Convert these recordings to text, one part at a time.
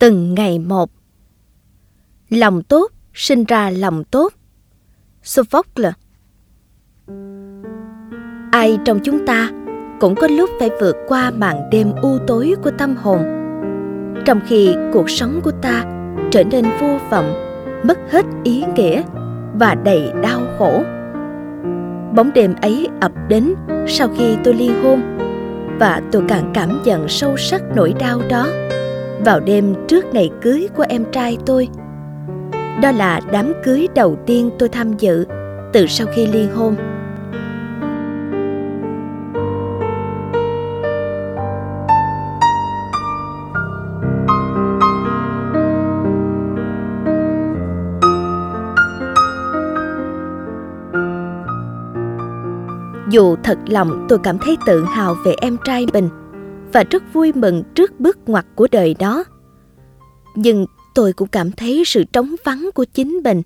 Từng ngày một. Lòng tốt sinh ra lòng tốt. Sophocles. Ai trong chúng ta cũng có lúc phải vượt qua màn đêm u tối của tâm hồn, trong khi cuộc sống của ta trở nên vô vọng, mất hết ý nghĩa và đầy đau khổ. Bóng đêm ấy ập đến sau khi tôi ly hôn, và tôi càng cảm nhận sâu sắc nỗi đau đó vào đêm trước ngày cưới của em trai tôi. Đó là đám cưới đầu tiên tôi tham dự từ sau khi ly hôn. Dù thật lòng tôi cảm thấy tự hào về em trai mình và rất vui mừng trước bước ngoặt của đời đó, nhưng tôi cũng cảm thấy sự trống vắng của chính mình.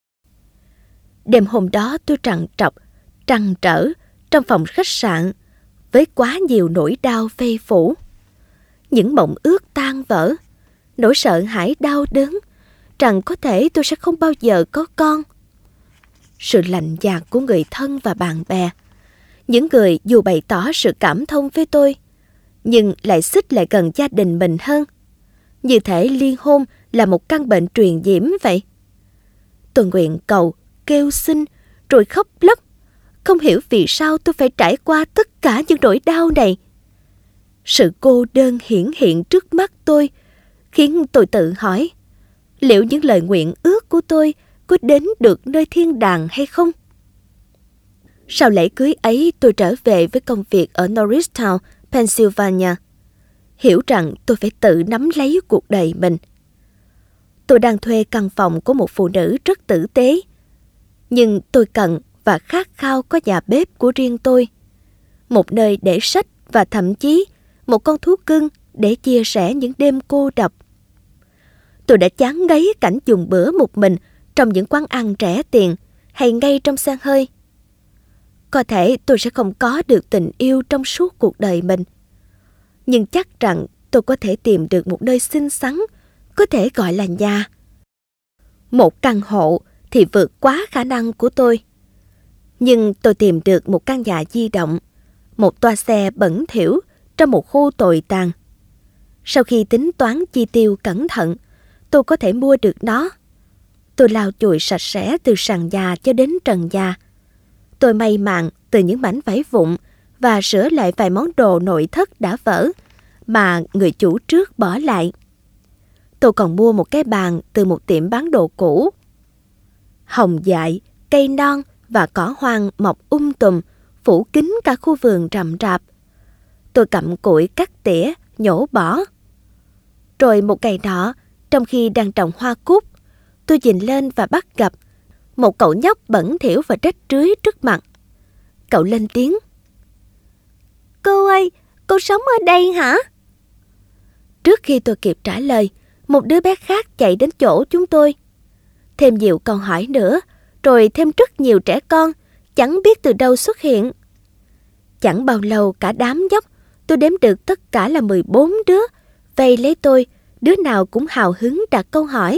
Đêm hôm đó tôi trằn trọc, trăn trở trong phòng khách sạn với quá nhiều nỗi đau vây phủ. Những mộng ước tan vỡ, nỗi sợ hãi đau đớn rằng có thể tôi sẽ không bao giờ có con. Sự lạnh nhạt của người thân và bạn bè, những người dù bày tỏ sự cảm thông với tôi, nhưng lại xích lại gần gia đình mình hơn. Như thể ly hôn là một căn bệnh truyền nhiễm vậy. Tôi nguyện cầu, kêu xin, rồi khóc lóc. Không hiểu vì sao tôi phải trải qua tất cả những nỗi đau này. Sự cô đơn hiển hiện trước mắt tôi khiến tôi tự hỏi, liệu những lời nguyện ước của tôi có đến được nơi thiên đàng hay không? Sau lễ cưới ấy, tôi trở về với công việc ở Norristown, Pennsylvania, hiểu rằng tôi phải tự nắm lấy cuộc đời mình. Tôi đang thuê căn phòng của một phụ nữ rất tử tế, nhưng tôi cần và khát khao có nhà bếp của riêng tôi, một nơi để sách và thậm chí một con thú cưng để chia sẻ những đêm cô độc. Tôi đã chán ngấy cảnh dùng bữa một mình trong những quán ăn rẻ tiền hay ngay trong xe hơi. Có thể tôi sẽ không có được tình yêu trong suốt cuộc đời mình, nhưng chắc rằng tôi có thể tìm được một nơi xinh xắn, có thể gọi là nhà. Một căn hộ thì vượt quá khả năng của tôi. Nhưng tôi tìm được một căn nhà di động, một toa xe bẩn thỉu trong một khu tồi tàn. Sau khi tính toán chi tiêu cẩn thận, tôi có thể mua được nó. Tôi lau chùi sạch sẽ từ sàn nhà cho đến trần nhà. Tôi may mạn từ những mảnh vải vụn và sửa lại vài món đồ nội thất đã vỡ mà người chủ trước bỏ lại. Tôi còn mua một cái bàn từ một tiệm bán đồ cũ. Hồng dại, cây non và cỏ hoang mọc tùm, phủ kín cả khu vườn rậm rạp. Tôi cặm cụi cắt tỉa, nhổ bỏ. Rồi một ngày nọ, trong khi đang trồng hoa cúc, tôi nhìn lên và bắt gặp một cậu nhóc bẩn thỉu và rách rưới trước mặt. Cậu lên tiếng: "Cô ơi, cô sống ở đây hả?" Trước khi tôi kịp trả lời, một đứa bé khác chạy đến chỗ chúng tôi. Thêm nhiều câu hỏi nữa, rồi thêm rất nhiều trẻ con, chẳng biết từ đâu xuất hiện. Chẳng bao lâu cả đám nhóc, tôi đếm được tất cả là 14 đứa, vây lấy tôi, đứa nào cũng hào hứng đặt câu hỏi.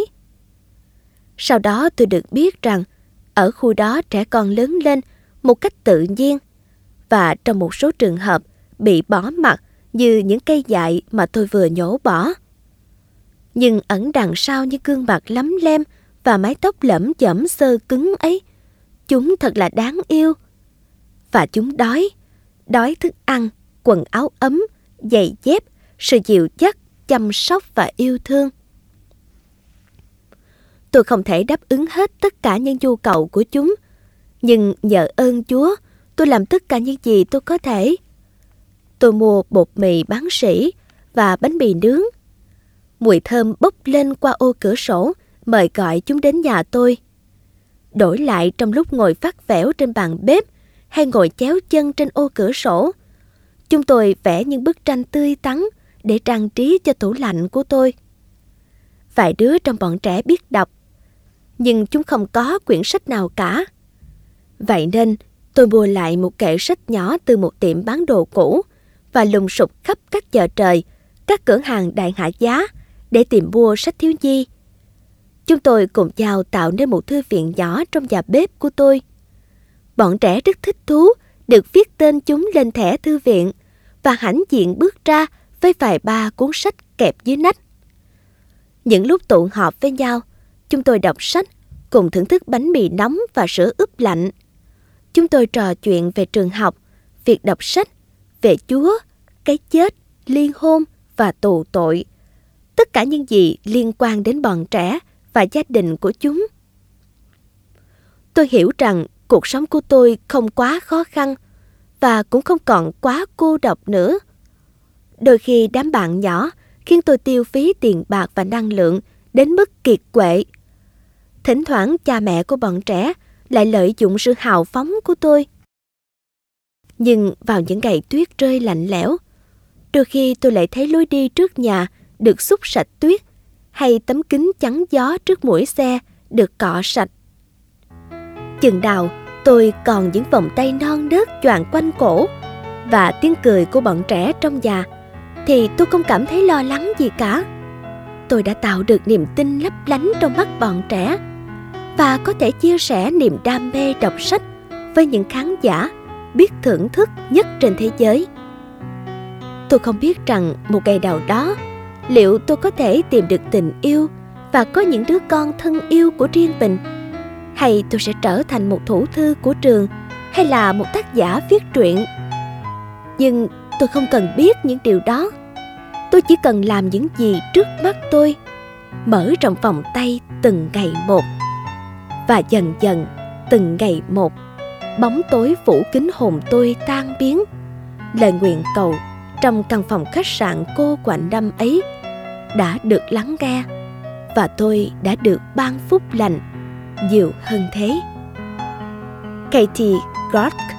Sau đó tôi được biết rằng, ở khu đó trẻ con lớn lên một cách tự nhiên, và trong một số trường hợp bị bỏ mặc như những cây dại mà tôi vừa nhổ bỏ. Nhưng ẩn đằng sau những gương mặt lấm lem và mái tóc lẫm chởm xơ cứng ấy, chúng thật là đáng yêu. Và chúng đói thức ăn, quần áo ấm, giày dép, sự dịu dắt, chăm sóc và yêu thương. Tôi không thể đáp ứng hết tất cả những nhu cầu của chúng, nhưng nhờ ơn Chúa, tôi làm tất cả những gì tôi có thể. Tôi mua bột mì bán sỉ và bánh mì nướng. Mùi thơm bốc lên qua ô cửa sổ, mời gọi chúng đến nhà tôi. Đổi lại, trong lúc ngồi vắt vẻo trên bàn bếp hay ngồi chéo chân trên ô cửa sổ, chúng tôi vẽ những bức tranh tươi tắn để trang trí cho tủ lạnh của tôi. Vài đứa trong bọn trẻ biết đọc, nhưng chúng không có quyển sách nào cả. Vậy nên tôi mua lại một kệ sách nhỏ từ một tiệm bán đồ cũ và lùng sục khắp các chợ trời, các cửa hàng đại hạ giá để tìm mua sách thiếu nhi. Chúng tôi cùng nhau tạo nên một thư viện nhỏ trong nhà bếp của tôi. Bọn trẻ rất thích thú được viết tên chúng lên thẻ thư viện và hãnh diện bước ra với vài ba cuốn sách kẹp dưới nách. Những lúc tụ họp với nhau, chúng tôi đọc sách, cùng thưởng thức bánh mì nóng và sữa ướp lạnh. Chúng tôi trò chuyện về trường học, việc đọc sách, về Chúa, cái chết, ly hôn và tù tội. Tất cả những gì liên quan đến bọn trẻ và gia đình của chúng. Tôi hiểu rằng cuộc sống của tôi không quá khó khăn và cũng không còn quá cô độc nữa. Đôi khi đám bạn nhỏ khiến tôi tiêu phí tiền bạc và năng lượng đến mức kiệt quệ. Thỉnh thoảng cha mẹ của bọn trẻ lại lợi dụng sự hào phóng của tôi. Nhưng vào những ngày tuyết rơi lạnh lẽo, đôi khi tôi lại thấy lối đi trước nhà được xúc sạch tuyết, hay tấm kính chắn gió trước mũi xe được cọ sạch. Chừng nào tôi còn những vòng tay non nớt choàng quanh cổ và tiếng cười của bọn trẻ trong nhà, thì tôi không cảm thấy lo lắng gì cả. Tôi đã tạo được niềm tin lấp lánh trong mắt bọn trẻ và có thể chia sẻ niềm đam mê đọc sách với những khán giả biết thưởng thức nhất trên thế giới. Tôi không biết rằng một ngày nào đó liệu tôi có thể tìm được tình yêu và có những đứa con thân yêu của riêng mình, hay tôi sẽ trở thành một thủ thư của trường hay là một tác giả viết truyện. Nhưng tôi không cần biết những điều đó. Tôi chỉ cần làm những gì trước mắt tôi, mở rộng vòng tay từng ngày một. Và dần dần, từng ngày một, bóng tối phủ kín hồn tôi tan biến. Lời nguyện cầu trong căn phòng khách sạn cô quạnh năm ấy đã được lắng nghe, và tôi đã được ban phúc lành nhiều hơn thế. Katie Garth.